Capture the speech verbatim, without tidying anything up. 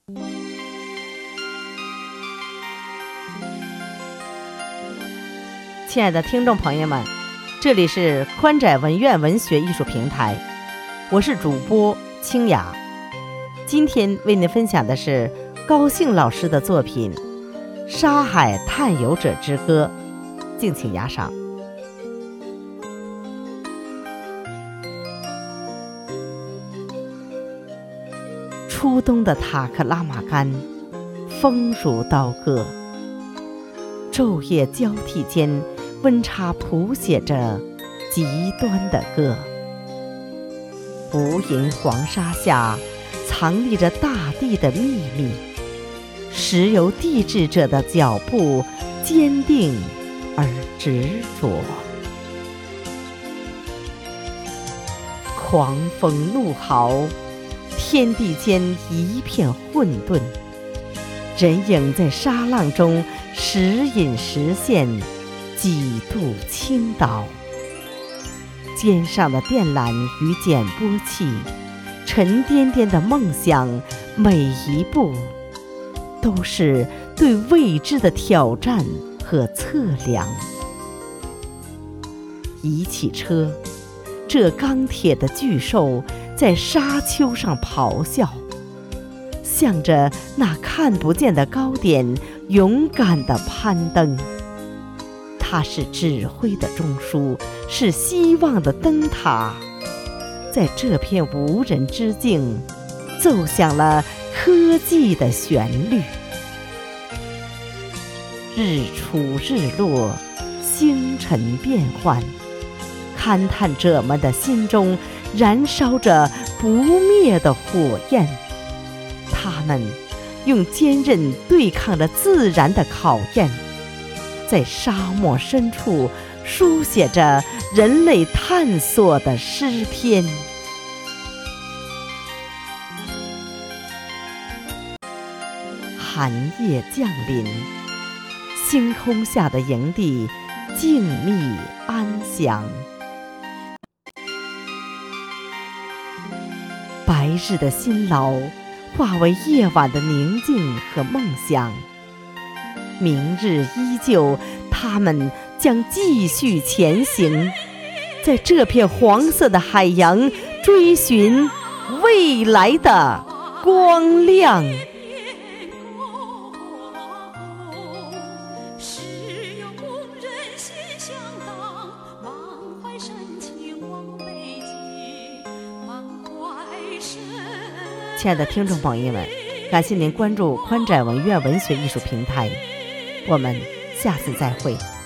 亲爱的听众朋友们，这里是宽窄文苑文学艺术平台，我是主播清雅。今天为您分享的是高兴老师的作品《沙海探游者之歌》，敬请雅赏。初冬的塔克拉玛干，风如刀割，昼夜交替间，温差谱写着极端的歌。无垠黄沙下，藏匿着大地的秘密，石油地质者的脚步坚定而执着。狂风怒号，天地间一片混沌，人影在沙浪中时隐时现，几度倾倒。肩上的电缆与剪波器，沉甸甸的梦想，每一步都是对未知的挑战和测量。一汽车，这钢铁的巨兽在沙丘上咆哮，向着那看不见的高点勇敢地攀登。它是指挥的中枢，是希望的灯塔，在这片无人之境奏响了科技的旋律。日出日落，星辰变幻，勘探者们的心中燃烧着不灭的火焰，他们用坚韧对抗着自然的考验，在沙漠深处书写着人类探索的诗篇。寒夜降临，星空下的营地静谧安详，白日的辛劳化为夜晚的宁静和梦想。明日依旧，他们将继续前行，在这片黄色的海洋追寻未来的光亮。亲爱的听众朋友们，感谢您关注宽窄文苑文学艺术平台，我们下次再会。